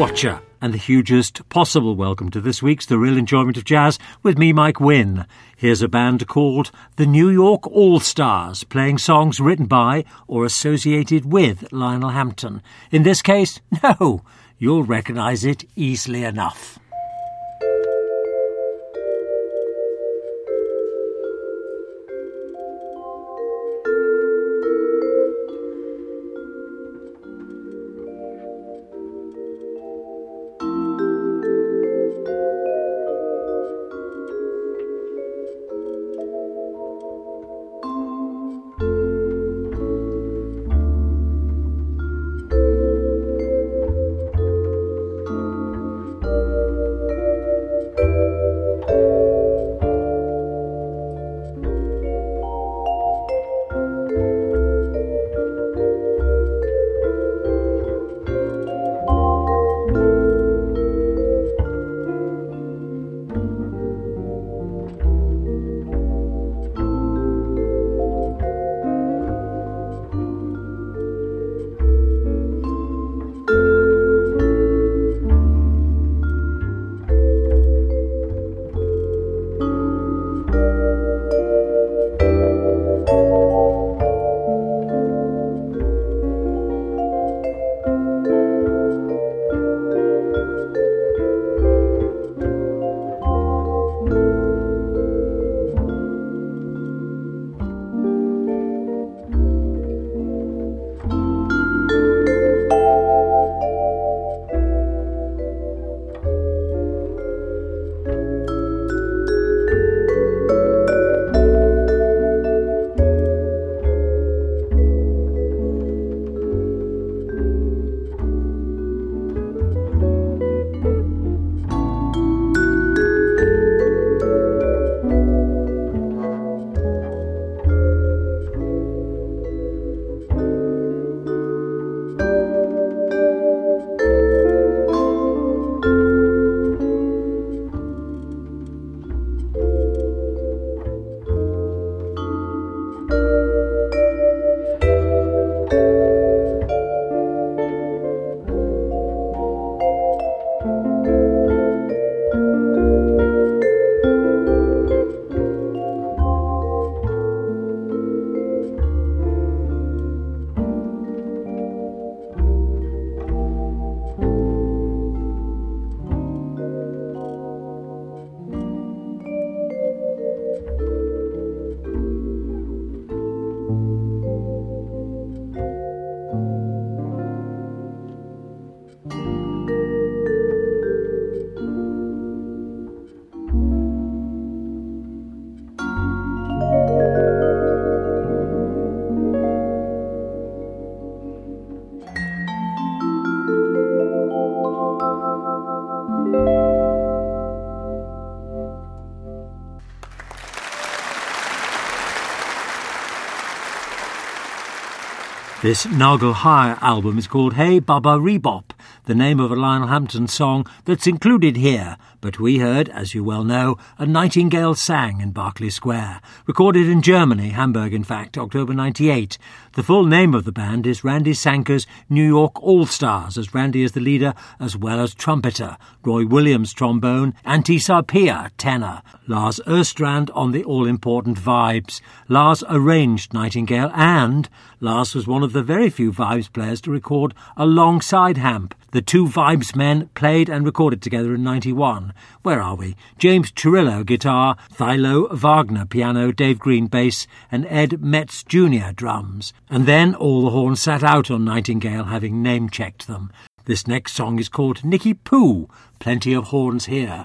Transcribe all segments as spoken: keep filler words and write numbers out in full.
Watcher, and the hugest possible welcome to this week's The Real Enjoyment of Jazz with me, Mike Wynn. Here's a band called the New York All-Stars, playing songs written by or associated with Lionel Hampton. In this case, no, you'll recognise it easily enough. This Nagel High album is called Hey Baba Rebop, the name of a Lionel Hampton song that's included here, but we heard, as you well know, A Nightingale Sang in Berkeley Square, recorded in Germany, Hamburg in fact, October ninety-eight. The full name of the band is Randy Sanker's New York All-Stars, as Randy is the leader as well as trumpeter, Roy Williams trombone, Antti Sarpia tenor, Lars Östrand on the all-important vibes. Lars arranged Nightingale, and Lars was one of the very few vibes players to record alongside Hamp. The two vibes men played and recorded together in ninety-one. Where are we? James Chirillo guitar, Thilo Wagner piano, Dave Green bass, and Ed Metz Junior drums. And then all the horns sat out on Nightingale, having name-checked them. This next song is called Nicky Poo. Plenty of horns here.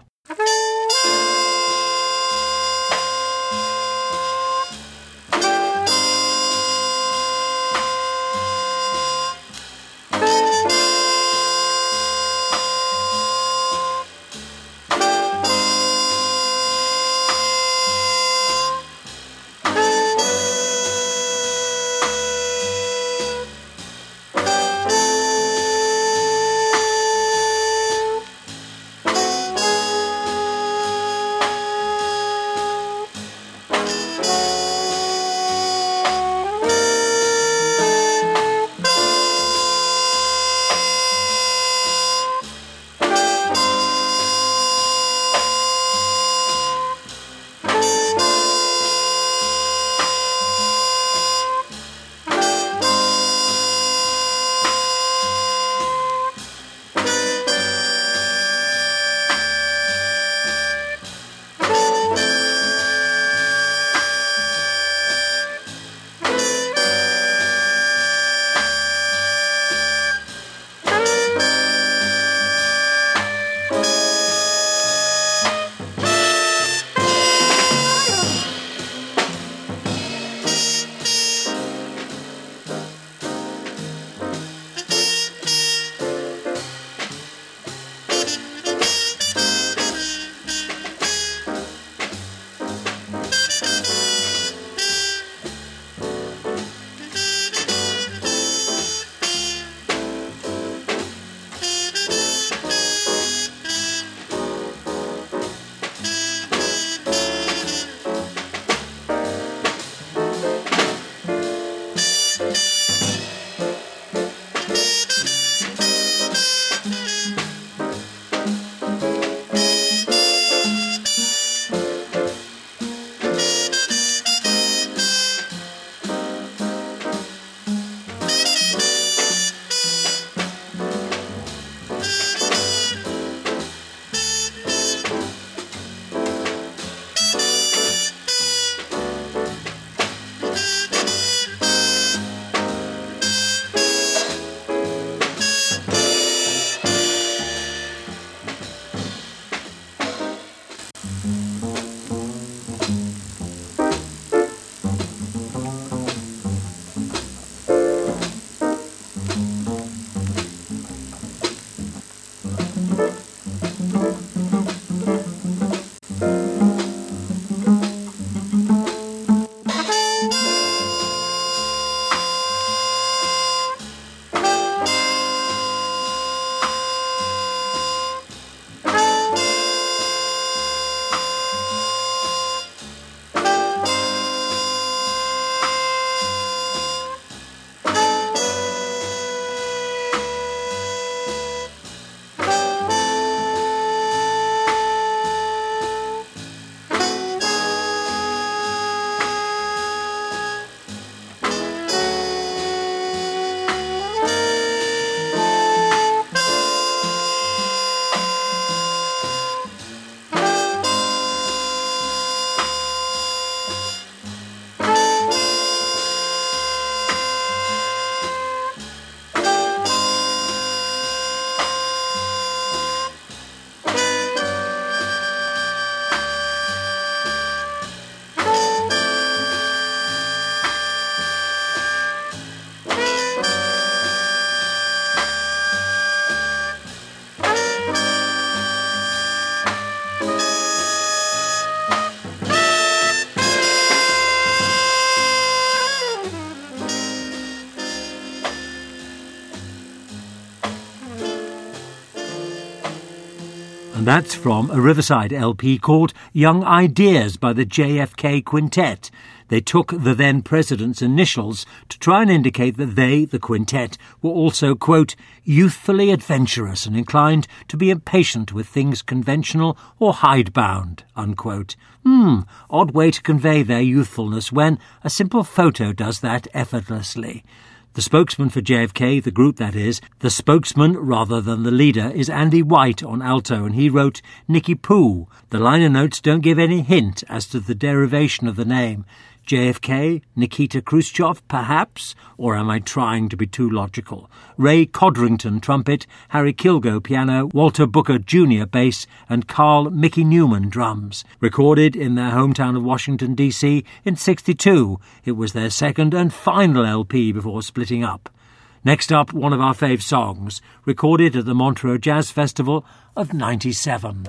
And that's from a Riverside L P called Young Ideas by the J F K Quintet. They took the then president's initials to try and indicate that they, the quintet, were also, quote, youthfully adventurous and inclined to be impatient with things conventional or hidebound, unquote. Hmm, odd way to convey their youthfulness when a simple photo does that effortlessly. The spokesman for J F K, the group that is, the spokesman rather than the leader, is Andy White on alto, and he wrote Nicky Poo. The liner notes don't give any hint as to the derivation of the name. J F K, Nikita Khrushchev, perhaps? Or am I trying to be too logical? Ray Codrington, trumpet, Harry Kilgo, piano, Walter Booker Junior, bass, and Carl Mickey Newman, drums. Recorded in their hometown of Washington, D C in sixty-two. It was their second and final L P before splitting up. Next up, one of our fave songs, recorded at the Montreux Jazz Festival of ninety-seven.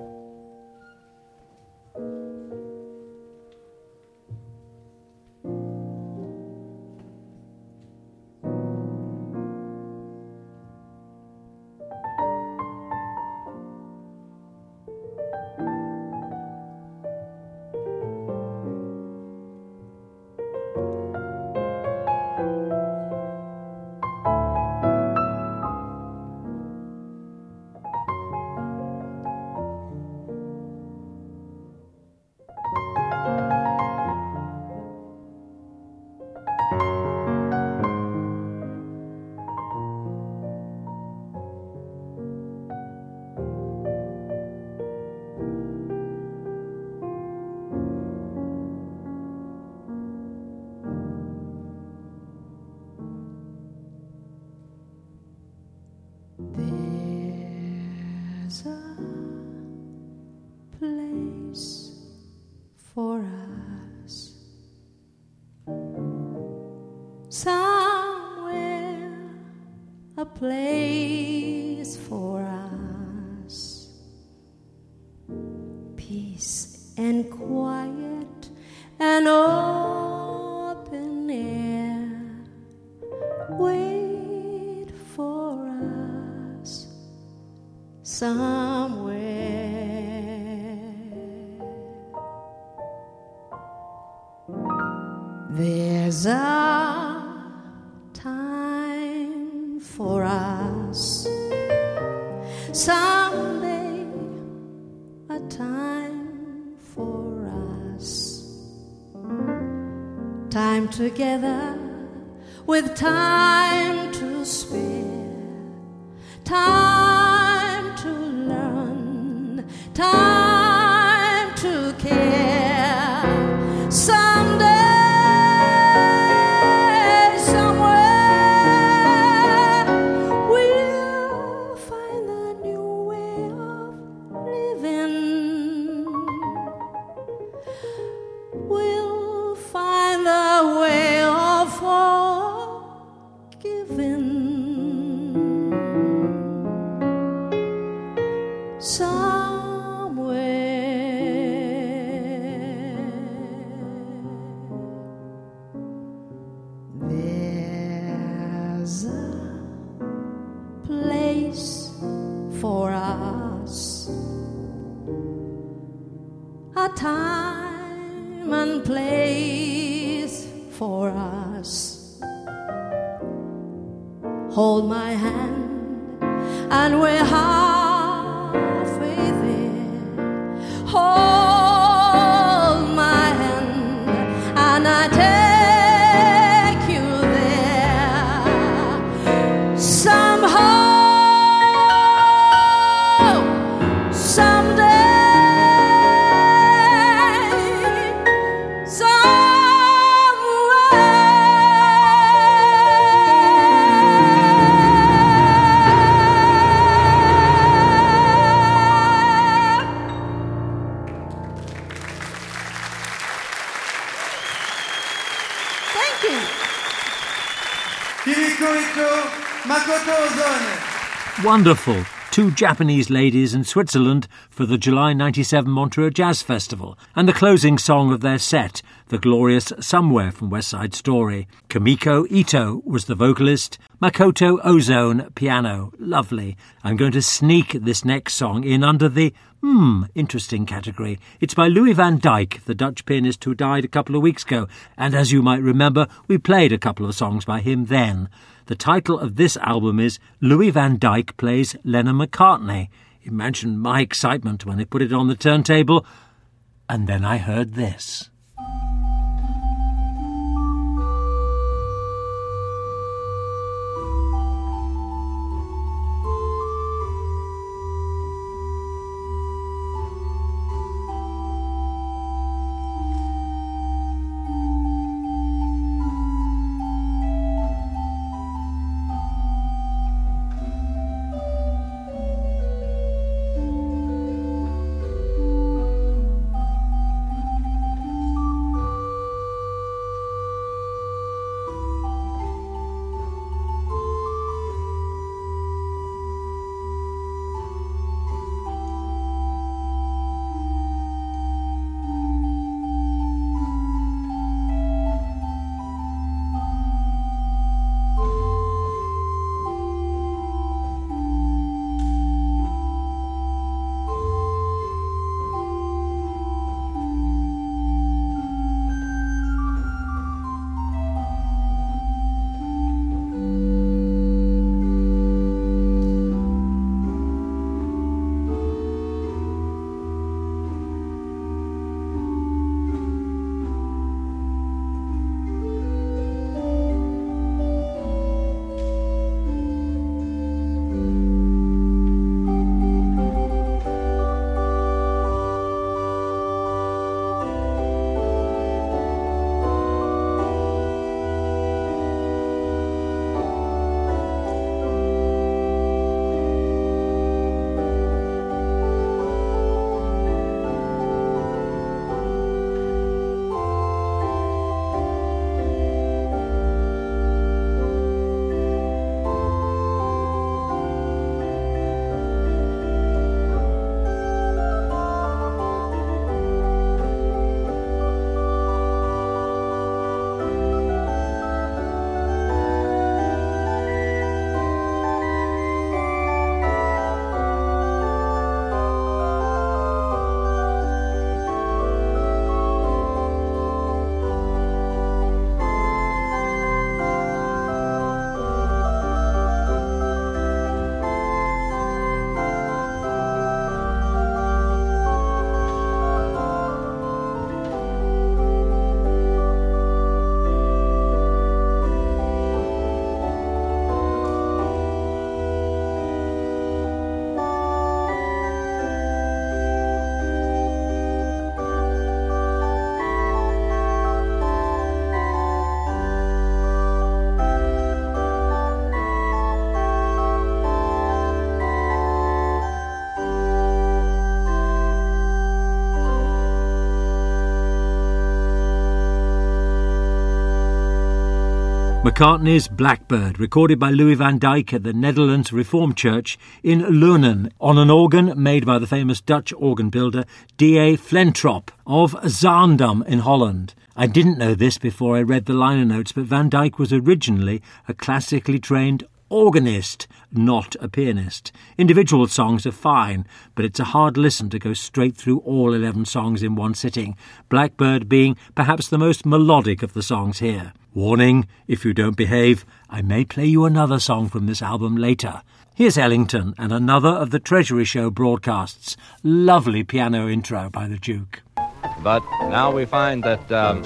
There's a place for us somewhere, a place for us, peace and quiet and open air. Wait for us somewhere. There's a time for us someday, a time for us, time together with time to spare, time to learn, time to care. Someday, somewhere, we'll find a new way of living. We'll find a way of forgiving. Somewhere there's a place for us, a time and place for us. Hold my hand and we're halfway there. Hold my hand and I take you there. Somehow, someday, Wonderful. two Japanese ladies in Switzerland for the July ninety-seven Montreux Jazz Festival, and the closing song of their set, the glorious Somewhere from West Side Story. Kamiko Ito was the vocalist, Makoto Ozone piano. Lovely. I'm going to sneak this next song in under the Hmm, interesting category. It's by Louis van Dijk, the Dutch pianist who died a couple of weeks ago, and as you might remember, we played a couple of songs by him then. The title of this album is Louis van Dijk Plays Lennon-McCartney. Imagine my excitement when they put it on the turntable, and then I heard this. McCartney's Blackbird, recorded by Louis van Dijk at the Netherlands Reformed Church in Leunen on an organ made by the famous Dutch organ builder D A Flentrop of Zaandam in Holland. I didn't know this before I read the liner notes, but Van Dijk was originally a classically trained organist, not a pianist. Individual songs are fine, but it's a hard listen to go straight through all eleven songs in one sitting, Blackbird being perhaps the most melodic of the songs here. Warning, if you don't behave, I may play you another song from this album later. Here's Ellington and another of the Treasury Show broadcasts. Lovely piano intro by the Duke. But now we find that um,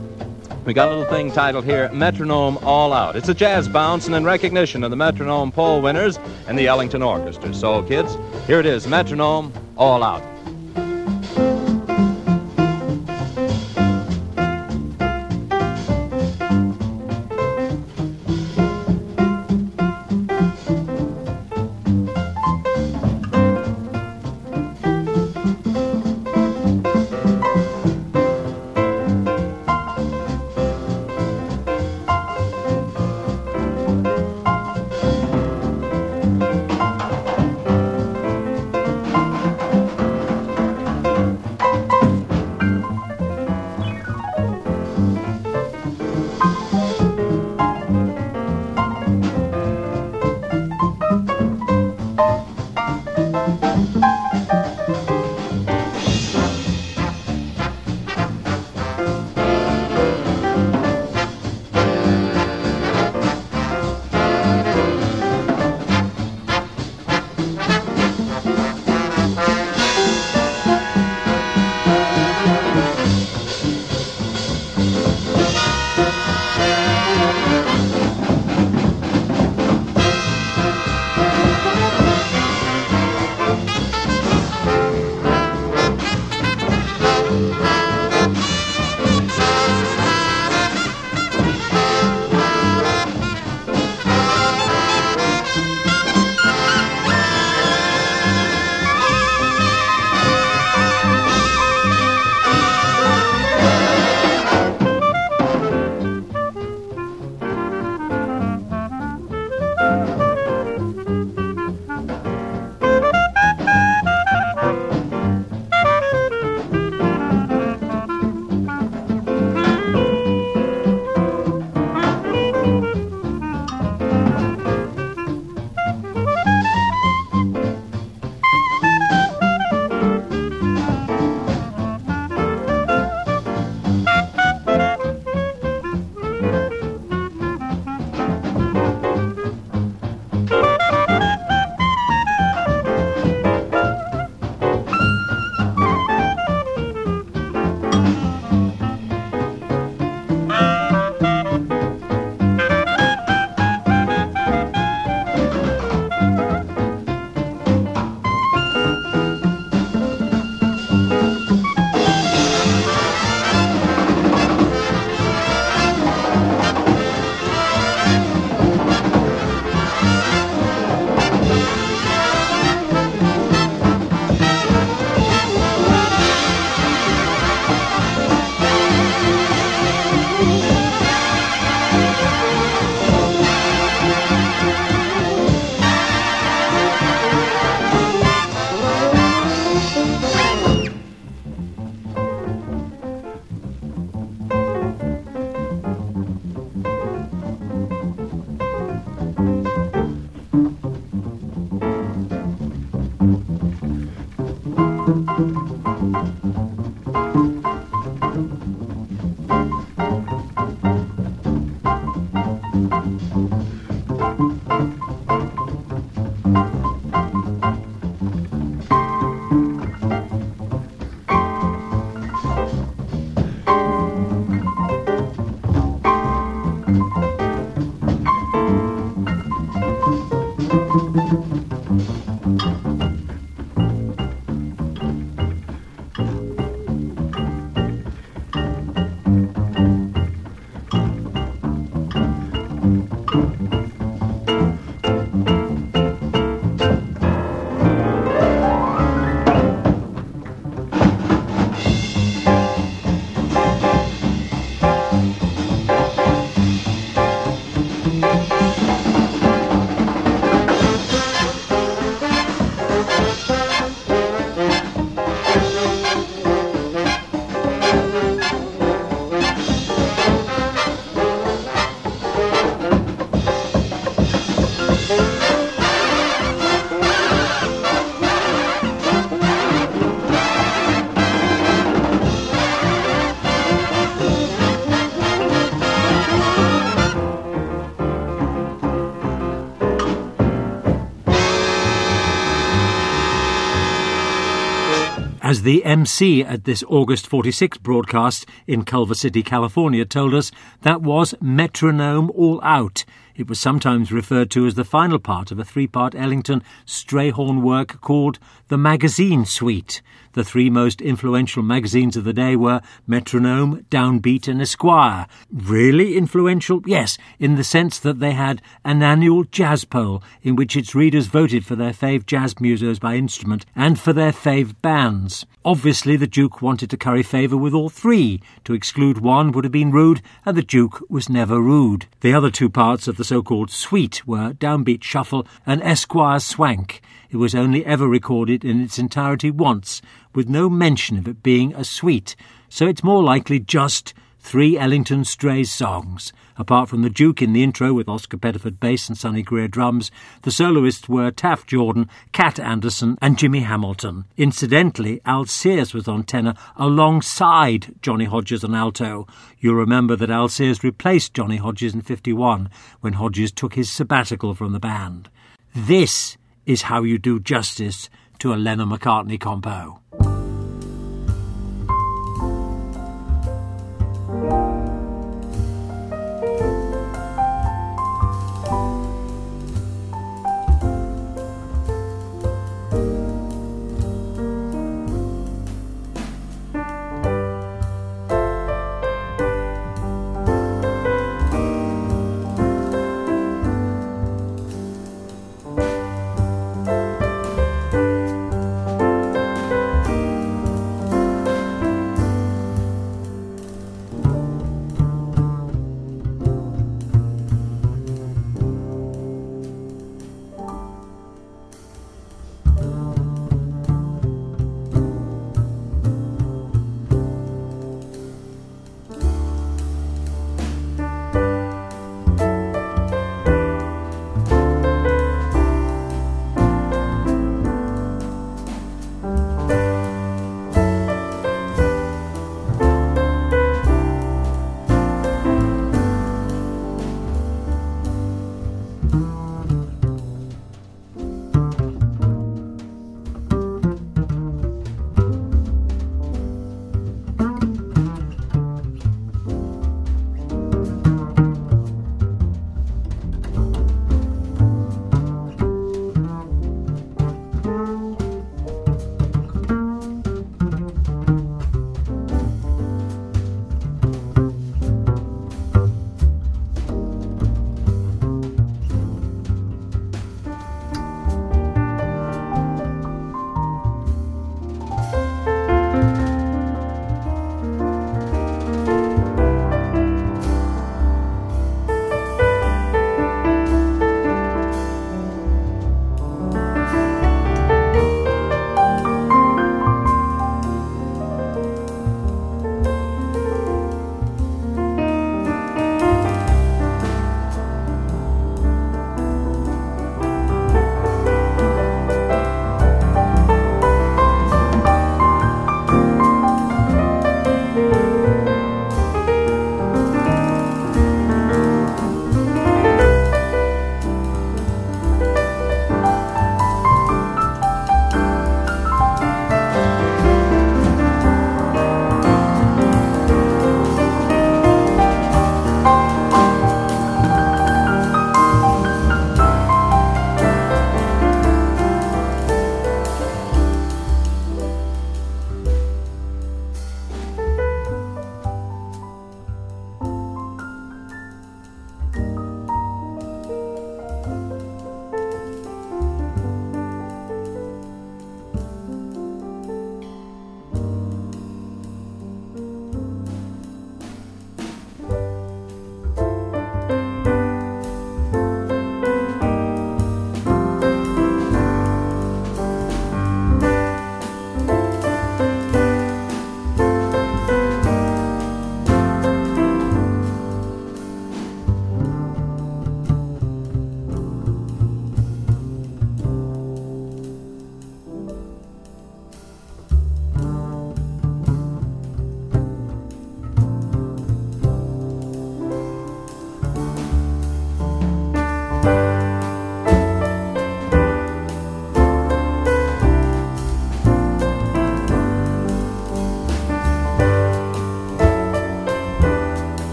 we got a little thing titled here, Metronome All Out. It's a jazz bounce and in recognition of the Metronome poll winners and the Ellington Orchestra. So, kids, here it is, Metronome All Out. The M C at this August forty-six broadcast in Culver City, California, told us that was Metronome All Out. It was sometimes referred to as the final part of a three-part Ellington Strayhorn work called the Magazine Suite. The three most influential magazines of the day were Metronome, Downbeat and Esquire. Really influential? Yes, in the sense that they had an annual jazz poll in which its readers voted for their fave jazz musos by instrument and for their fave bands. Obviously, the Duke wanted to curry favour with all three. To exclude one would have been rude, and the Duke was never rude. The other two parts of the so-called suite were Downbeat Shuffle and Esquire Swank. It was only ever recorded in its entirety once, with no mention of it being a suite, so it's more likely just three Ellington Strays songs. Apart from the Duke in the intro with Oscar Pettiford bass and Sonny Greer drums, the soloists were Taft Jordan, Cat Anderson and Jimmy Hamilton. Incidentally, Al Sears was on tenor alongside Johnny Hodges on alto. You'll remember that Al Sears replaced Johnny Hodges in fifty-one when Hodges took his sabbatical from the band. This is how you do justice to a Lennon-McCartney compo.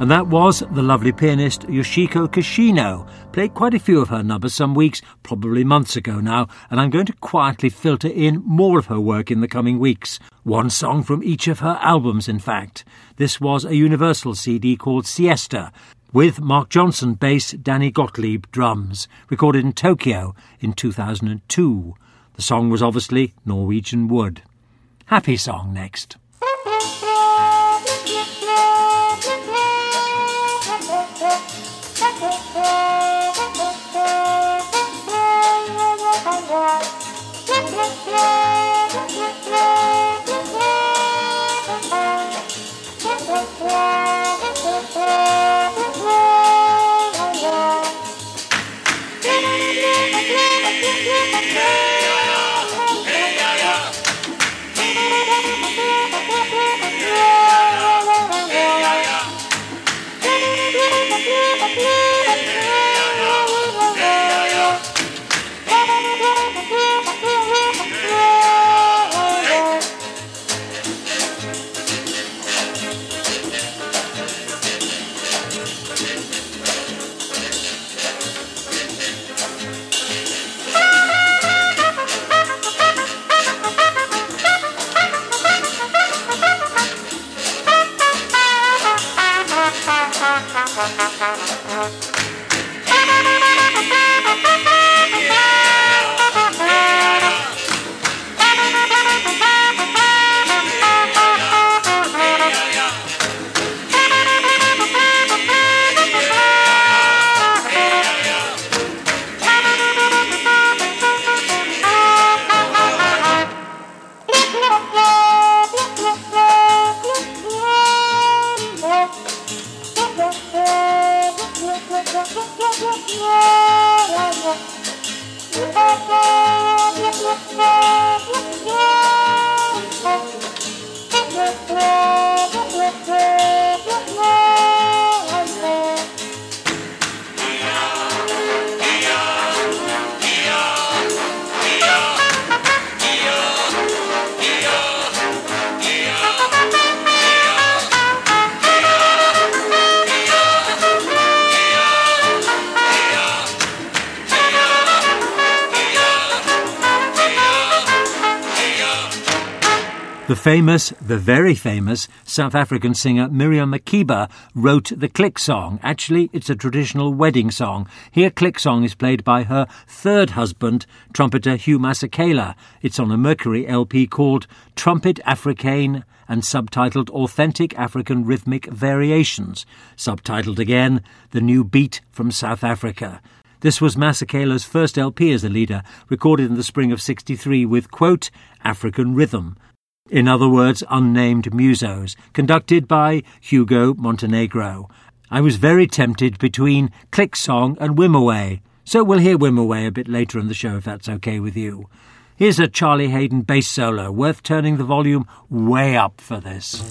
And that was the lovely pianist Yoshiko Kishino. Played quite a few of her numbers some weeks, probably months ago now, and I'm going to quietly filter in more of her work in the coming weeks. One song from each of her albums, in fact. This was a Universal C D called Siesta, with Mark Johnson bass, Danny Gottlieb drums, recorded in Tokyo in two thousand two. The song was obviously Norwegian Wood. Happy Song next. The famous, the very famous, South African singer Miriam Makeba wrote the Click Song. Actually, it's a traditional wedding song. Here, Click Song is played by her third husband, trumpeter Hugh Masekela. It's on a Mercury L P called Trumpet Africaine and subtitled Authentic African Rhythmic Variations. Subtitled again, The New Beat from South Africa. This was Masekela's first L P as a leader, recorded in the spring of sixty-three with, quote, African Rhythm. In other words, unnamed musos, conducted by Hugo Montenegro. I was very tempted between Click Song and Wimoweh, so we'll hear Wimoweh a bit later in the show if that's okay with you. Here's a Charlie Haydn bass solo, worth turning the volume way up for this.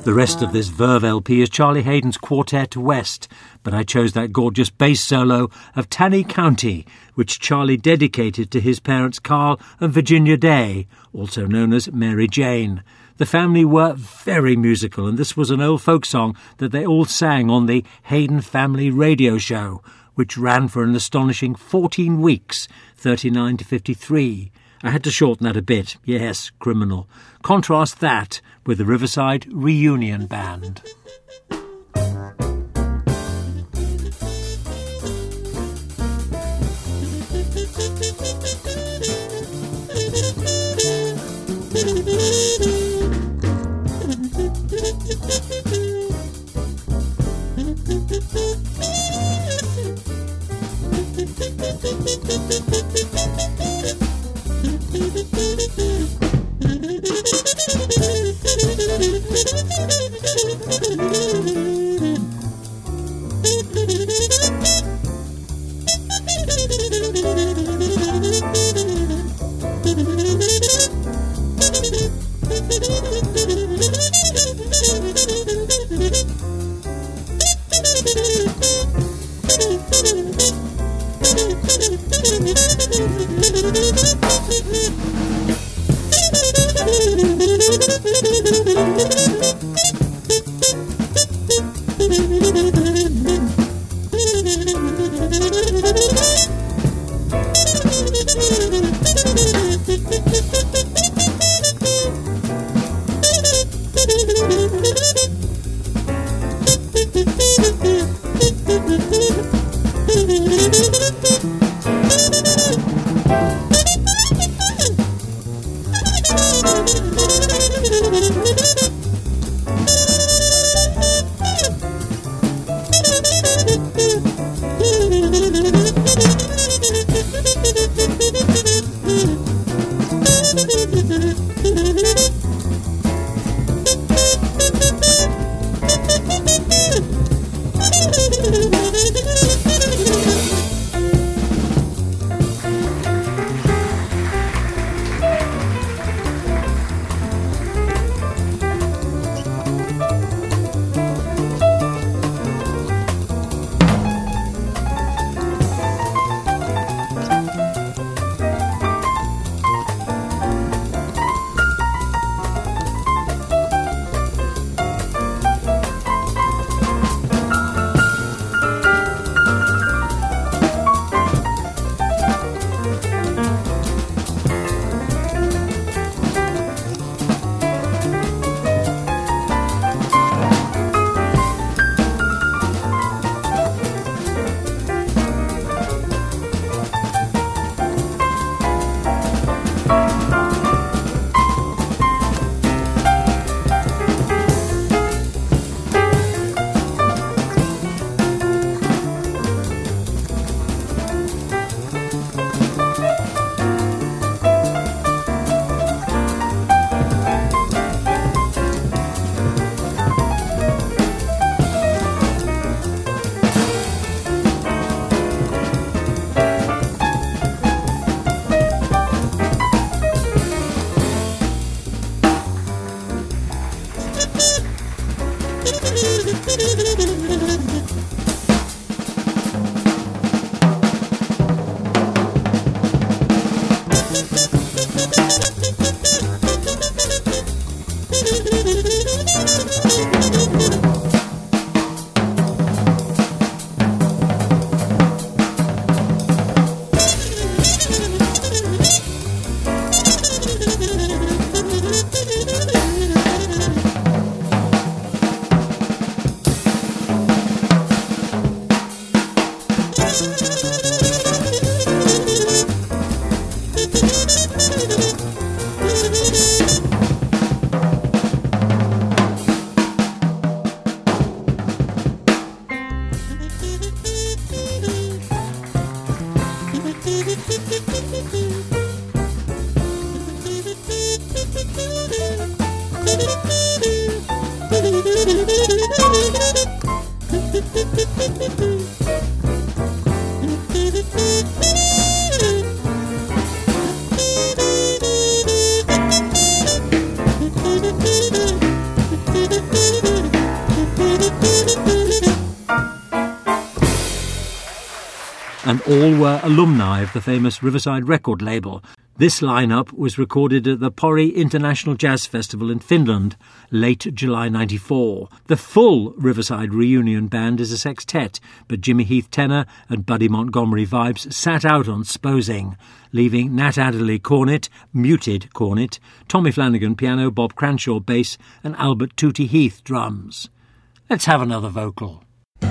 The rest of this Verve L P is Charlie Hayden's Quartet West, but I chose that gorgeous bass solo of Tanny County, which Charlie dedicated to his parents Carl and Virginia Day, also known as Mary Jane. The family were very musical, and this was an old folk song that they all sang on the Hayden Family Radio Show, which ran for an astonishing fourteen weeks, thirty-nine to fifty-three. I had to shorten that a bit. Yes, criminal. Contrast that with the Riverside Reunion Band. Thank you. and all were alumni of the famous Riverside record label. This lineup was recorded at the Pori International Jazz Festival in Finland, late July ninety-four. The full Riverside reunion band is a sextet, but Jimmy Heath tenor and Buddy Montgomery vibes sat out on Sposing, leaving Nat Adderley cornet, muted cornet, Tommy Flanagan piano, Bob Cranshaw bass, and Albert Tootie Heath drums. Let's have another vocal.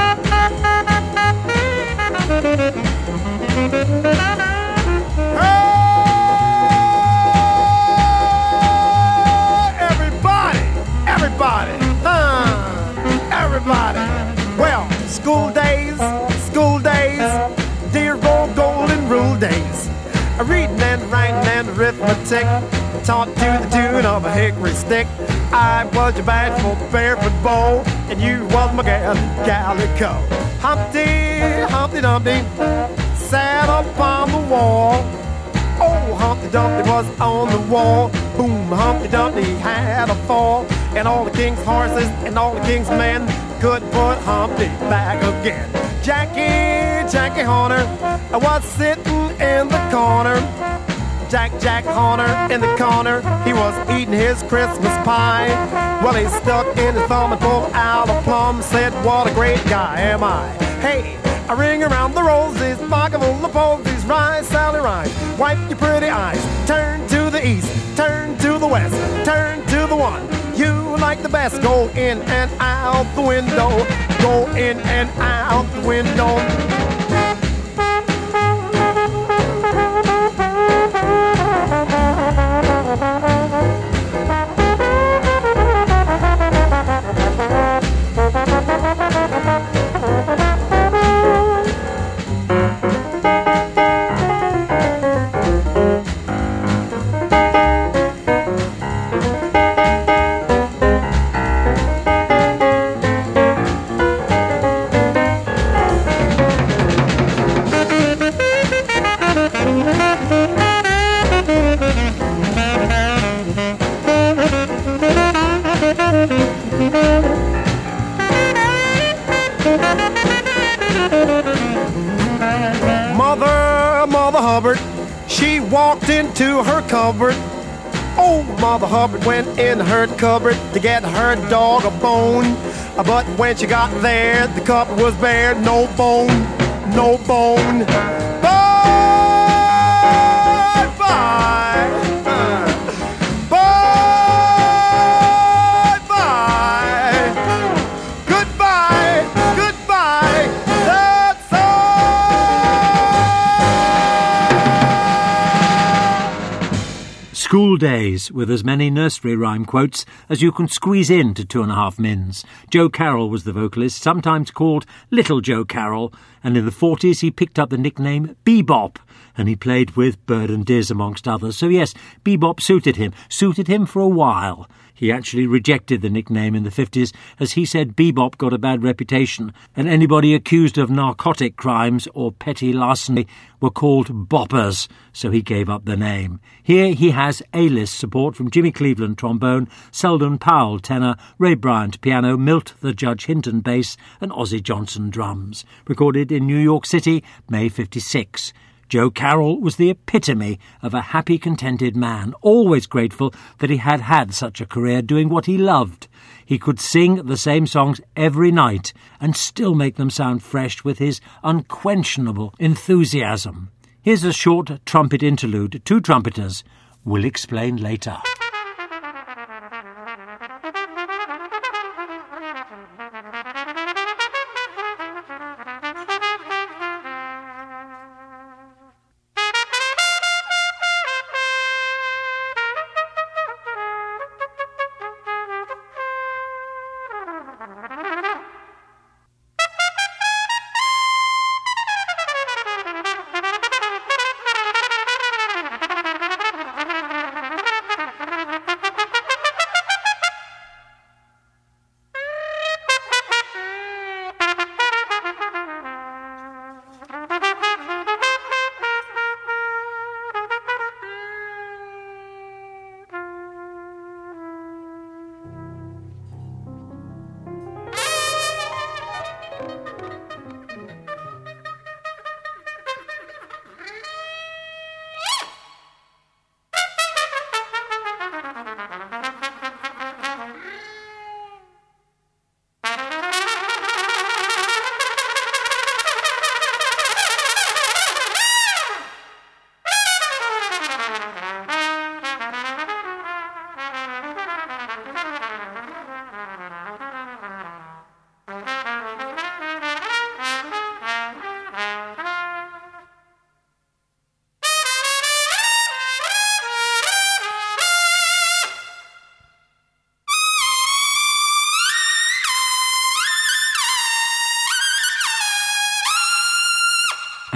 Everybody, huh? Everybody. Well, school days, school days, dear old golden rule days. Reading and writing and arithmetic, taught to the tune of a hickory stick. I was your bashful barefoot beau, and you was my gal, calico. Humpty, Humpty Dumpty, sat upon the wall. Oh, Humpty Dumpty was on the wall. Boom, Humpty Dumpty had a fall. And all the king's horses and all the king's men could put Humpty back again. Jackie, Jackie Horner, I was sitting in the corner. Jack, Jack Horner in the corner, he was eating his Christmas pie. Well, he stuck in his thumb and pulled out a plum, said, what a great guy am I. Hey, I ring around the roses, pocket full of posies, rise, Sally, rise, wipe your pretty eyes, turn to the east, turn to the west, turn to the one you like the best, go in and out the window, go in and out the window. Mother, Mother Hubbard, she walked into her cupboard. Oh, Mother Hubbard went in her cupboard to get her dog a bone. But when she got there, the cupboard was bare, no bone, no bone. School days, with as many nursery rhyme quotes as you can squeeze into two and a half mins. Joe Carroll was the vocalist, sometimes called Little Joe Carroll, and in the forties he picked up the nickname Bebop, and he played with Bird and Diz amongst others. So yes, Bebop suited him, suited him for a while. He actually rejected the nickname in the fifties as he said Bebop got a bad reputation and anybody accused of narcotic crimes or petty larceny were called boppers, so he gave up the name. Here he has A-list support from Jimmy Cleveland trombone, Selden Powell tenor, Ray Bryant piano, Milt the Judge Hinton bass and Ozzie Johnson drums. Recorded in New York City, May fifty-six. Joe Carroll was the epitome of a happy, contented man, always grateful that he had had such a career doing what he loved. He could sing the same songs every night and still make them sound fresh with his unquenchable enthusiasm. Here's a short trumpet interlude. Two trumpeters will explain later.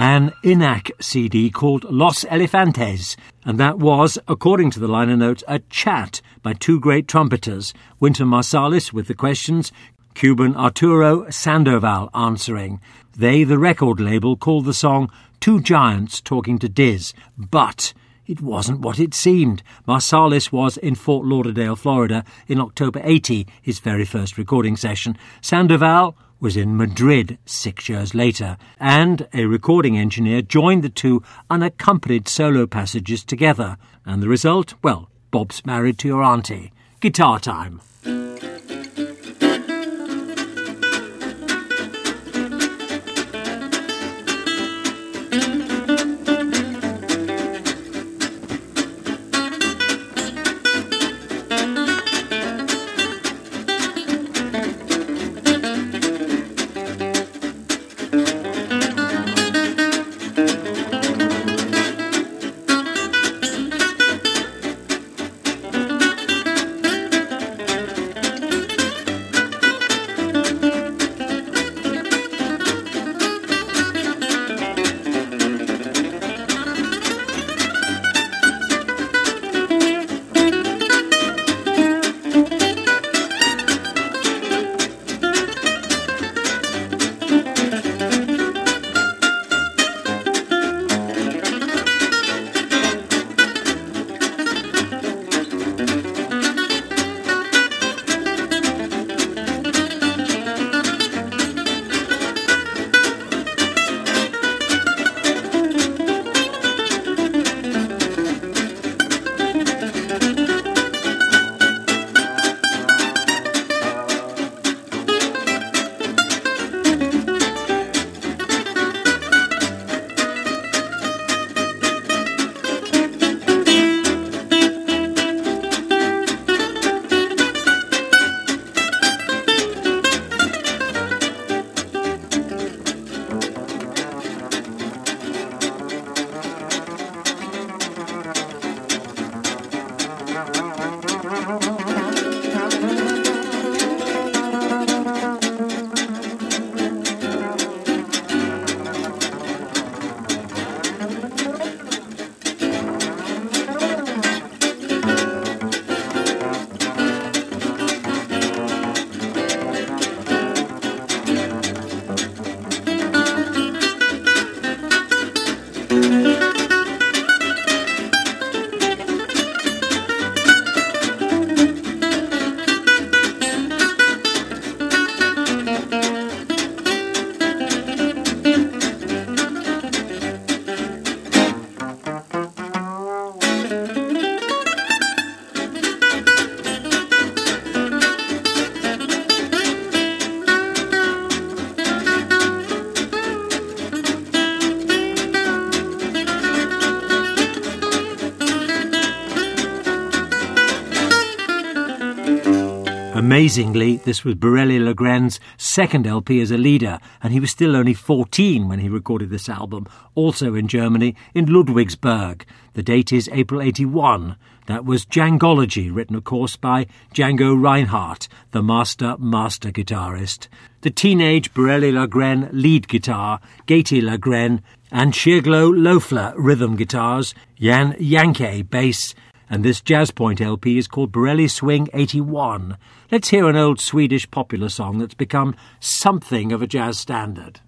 an I N A C C D called Los Elefantes, and that was, according to the liner notes, a chat by two great trumpeters, Wynton Marsalis with the questions, Cuban Arturo Sandoval answering. They, the record label, called the song Two Giants Talking to Diz, but it wasn't what it seemed. Marsalis was in Fort Lauderdale, Florida, in October eighty, his very first recording session. Sandoval was in Madrid six years later, and a recording engineer joined the two unaccompanied solo passages together. And the result? Well, Bob's Married to Your Auntie. Guitar time. Amazingly, this was Borelli Legren's second L P as a leader, and he was still only fourteen when he recorded this album, also in Germany, in Ludwigsburg. The date is April eighty-one. That was Djangology, written, of course, by Django Reinhardt, the master, master guitarist. The teenage Borelli Legren lead guitar, Gaty Legren, and Shirglo Loeffler rhythm guitars, Jan Janke bass, and this Jazz Point L P is called Borelli Swing eighty-one. Let's hear an old Swedish popular song that's become something of a jazz standard.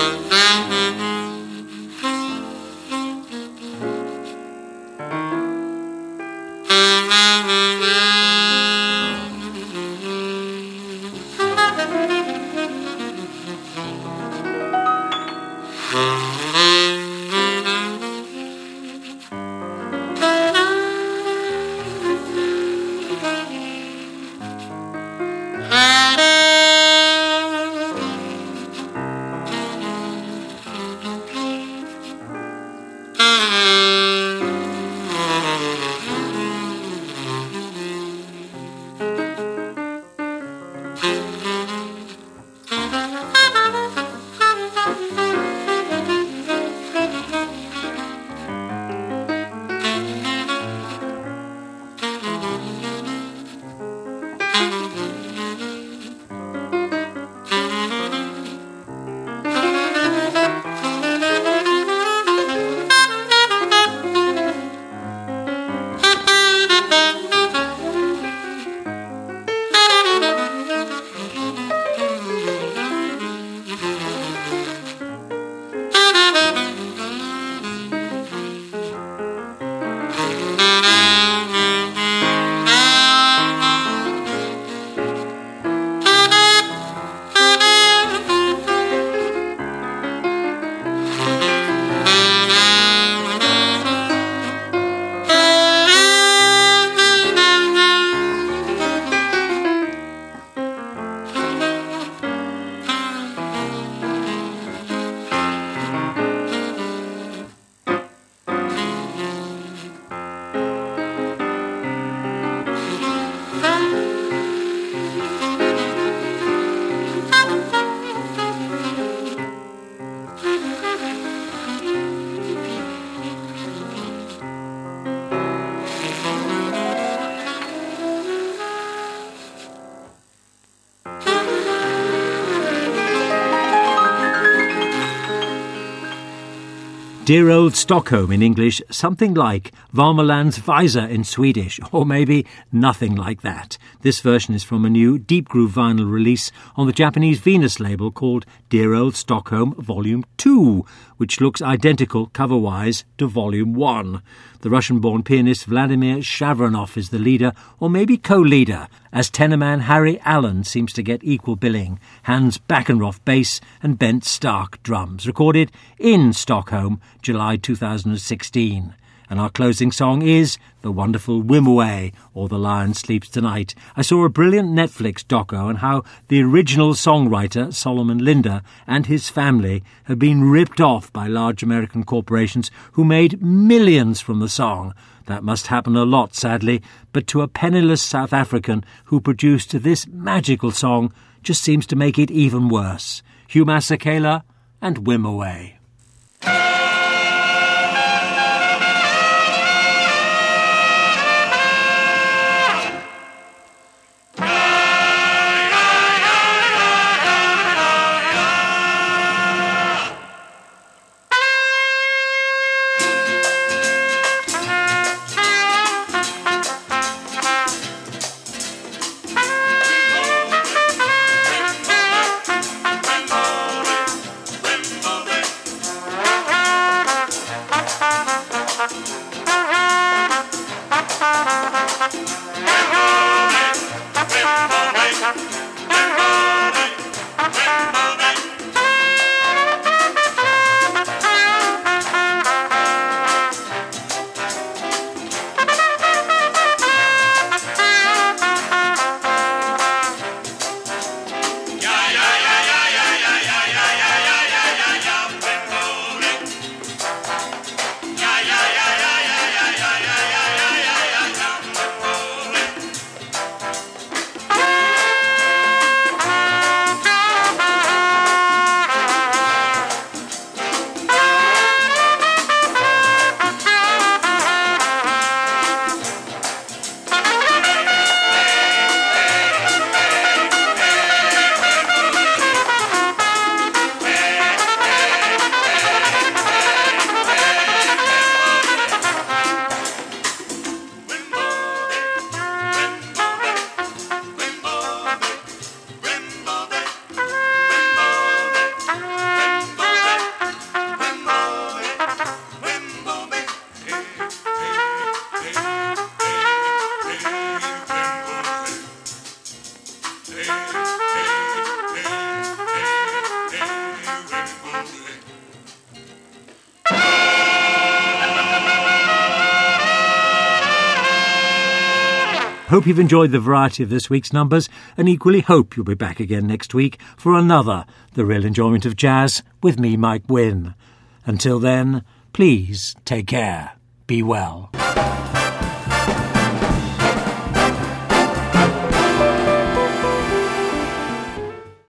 Dear Old Stockholm in English, something like Varmelands Weiser in Swedish, or maybe nothing like that. This version is from a new Deep Groove vinyl release on the Japanese Venus label called Dear Old Stockholm Volume two, which looks identical cover-wise to Volume one. The Russian-born pianist Vladimir Shavronov is the leader, or maybe co-leader, as tenorman Harry Allen seems to get equal billing, Hans Backenroff bass and Bent Stark drums. Recorded in Stockholm, July two thousand sixteen. And our closing song is the wonderful Wimoweh, or The Lion Sleeps Tonight. I saw a brilliant Netflix doco on how the original songwriter, Solomon Linder, and his family have been ripped off by large American corporations who made millions from the song. That must happen a lot, sadly, but to a penniless South African who produced this magical song just seems to make it even worse. Hugh Masekela and Wimoweh. Hope you've enjoyed the variety of this week's numbers, and equally hope you'll be back again next week for another The Real Enjoyment of Jazz with me, Mike Wynne. Until then, please take care. Be well.